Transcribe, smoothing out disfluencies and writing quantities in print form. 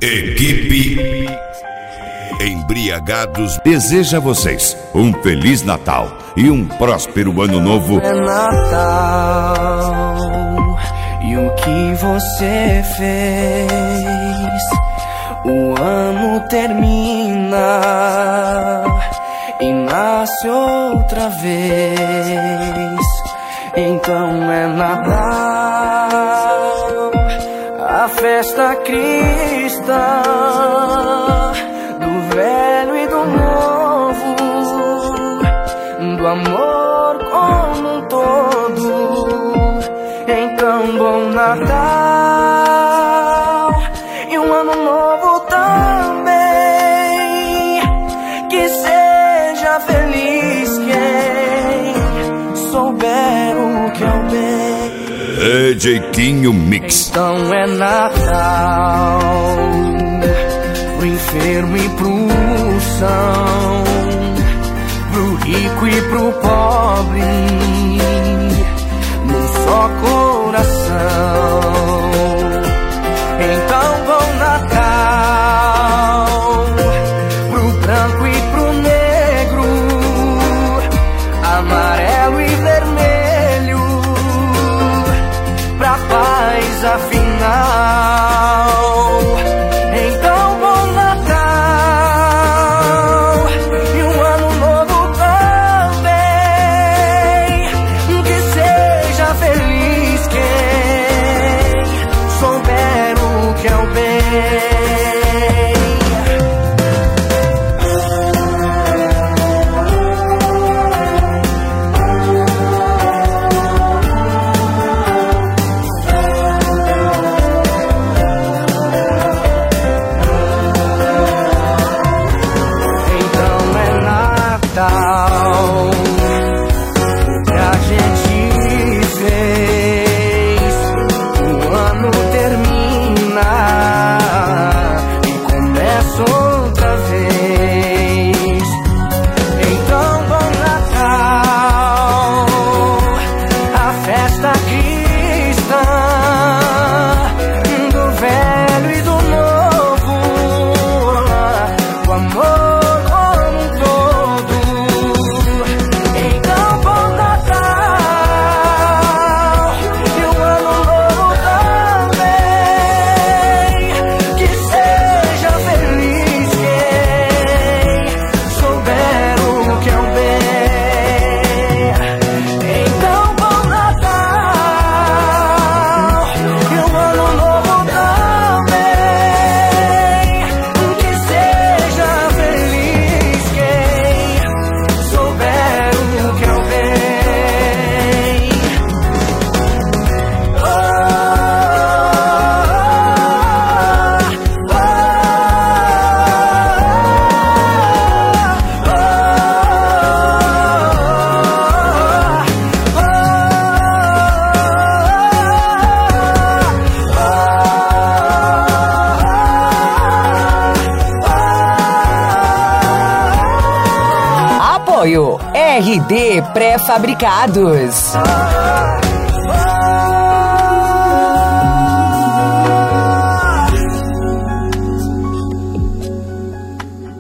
Equipe Embriagados deseja a vocês um Feliz Natal e um próspero Ano Novo. É Natal e o que você fez? O ano termina e nasce outra vez. Então é Natal, a festa cristã, do velho e do novo, do amor como um todo. Então bom Natal e um ano novo também. Que seja feliz quem souber o que é o bem. Jeitinho Mix. Então é Natal pro enfermo e pro são, pro rico e pro pobre, num só coração. Então bom Natal pro branco e pro negro, amarelo e vermelho, pra paz afinal. Então bom Natal e um ano novo também. Que seja feliz quem souber o que é o bem. RD Pré-Fabricados.